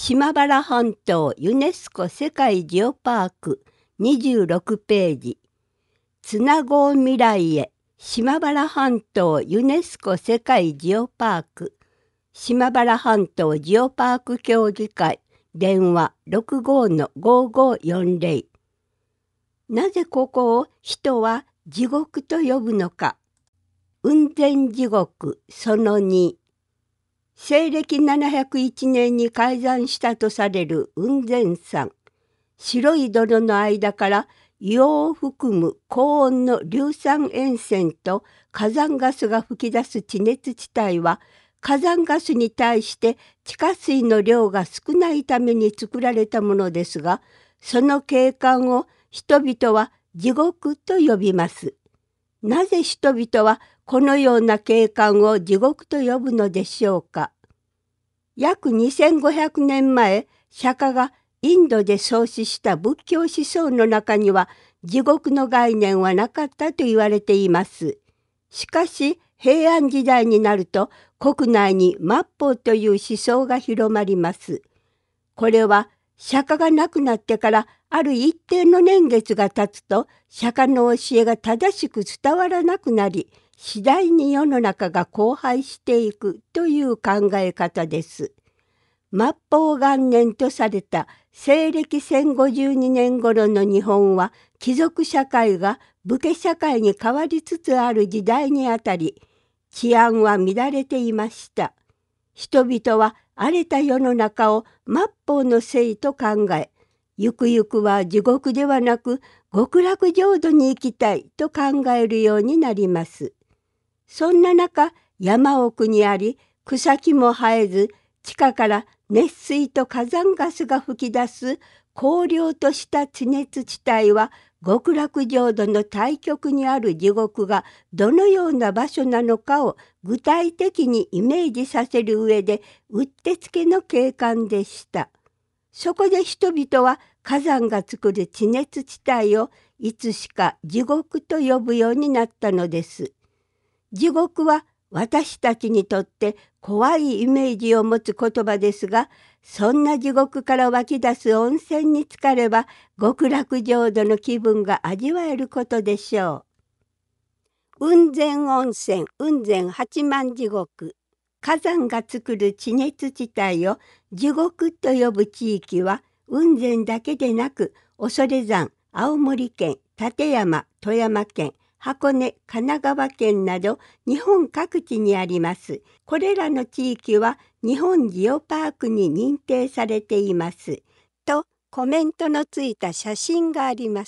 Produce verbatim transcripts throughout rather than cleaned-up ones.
島原半島ユネスコ世界ジオパークにじゅうろくページ。つなごう未来へ島原半島ユネスコ世界ジオパーク島原半島ジオパーク協議会電話 ろくごのごごよんぜろ。なぜここを人は地獄と呼ぶのか。雲仙地獄そのに。西暦ななひゃくいちねんに開山したとされる雲仙山。白い泥の間から硫黄を含む高温の硫酸塩泉と火山ガスが噴き出す地熱地帯は、火山ガスに対して地下水の量が少ないために作られたものですが、その景観を人々は地獄と呼びます。なぜ人々はこのような景観を地獄と呼ぶのでしょうか。約にせんごひゃくねんまえ、釈迦がインドで創始した仏教思想の中には地獄の概念はなかったと言われています。しかし平安時代になると国内に末法という思想が広まります。これは釈迦が亡くなってからある一定の年月が経つと釈迦の教えが正しく伝わらなくなり、次第に世の中が荒廃していくという考え方です。末法元年とされた西暦せんごじゅうにねん頃の日本は貴族社会が武家社会に変わりつつある時代にあたり、治安は乱れていました。人々は荒れた世の中を末法のせいと考え、ゆくゆくは地獄ではなく極楽浄土に行きたいと考えるようになります。そんな中、山奥にあり草木も生えず、地下から熱水と火山ガスが噴き出す荒涼とした地熱地帯は、極楽浄土の対極にある地獄がどのような場所なのかを具体的にイメージさせる上でうってつけの景観でした。そこで人々は火山が作る地熱地帯をいつしか地獄と呼ぶようになったのです。地獄は私たちにとって怖いイメージを持つ言葉ですが、そんな地獄から湧き出す温泉に浸かれば極楽浄土の気分が味わえることでしょう。雲仙温泉雲仙八幡地獄。火山が作る地熱地帯を地獄と呼ぶ地域は雲仙だけでなく、恐山、青森県、館山、富山県、箱根、神奈川県など日本各地にあります。これらの地域は日本ジオパークに認定されています。とコメントのついた写真があります。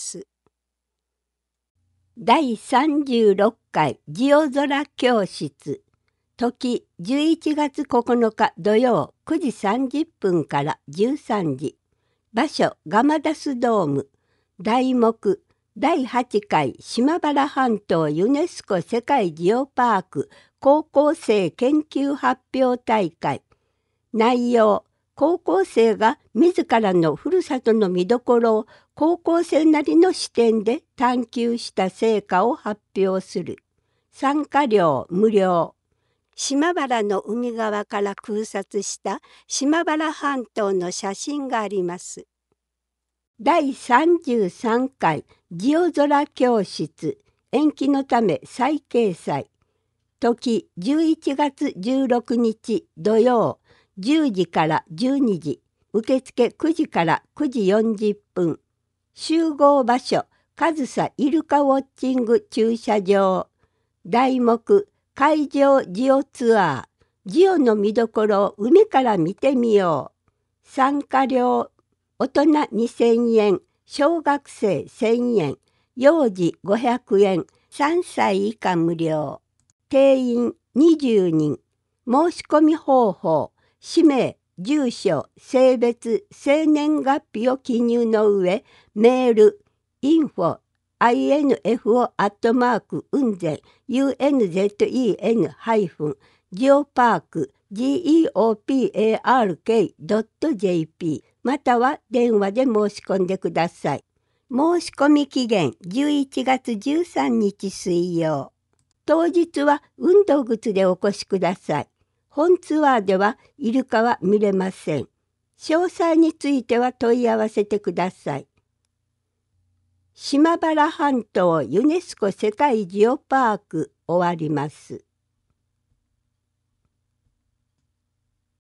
だいさんじゅうろっかいジオ空教室。時じゅういちがつここのか土曜くじさんじゅっぷんからじゅうさんじ。場所ガマダスドーム。題目だいはちかい島原半島ユネスコ世界ジオパーク高校生研究発表大会。内容、高校生が自らのふるさとの見どころを高校生なりの視点で探求した成果を発表する。参加料無料。島原の海側から空撮した島原半島の写真があります。だいさんじゅうさんかいジオ空教室延期のため再掲載。時じゅういちがつじゅうろくにち土曜じゅうじからじゅうにじ。受付くじからくじよんじゅっぷん。集合場所上総イルカウォッチング駐車場。題目海上ジオツアー。ジオの見どころを海から見てみよう。参加料大人にせんえん、小学生せんえん、幼児ごひゃくえん、さんさい以下無料。定員にじゅうにん。申し込み方法、氏名、住所、性別、生年月日を記入の上、メール、インフォ、アイエヌエフオー アットマーク、雲仙、ユーエヌゼットイーエヌ ハイフン、ジオパーク、ジーイーオーピーエーアールケー ドット ジェーピー、または電話で申し込んでください。申し込み期限じゅういちがつじゅうさんにち水曜。当日は運動靴でお越しください。本ツアーではイルカは見れません。 詳細については問い合わせてください。島原半島ユネスコ世界ジオパーク終わります。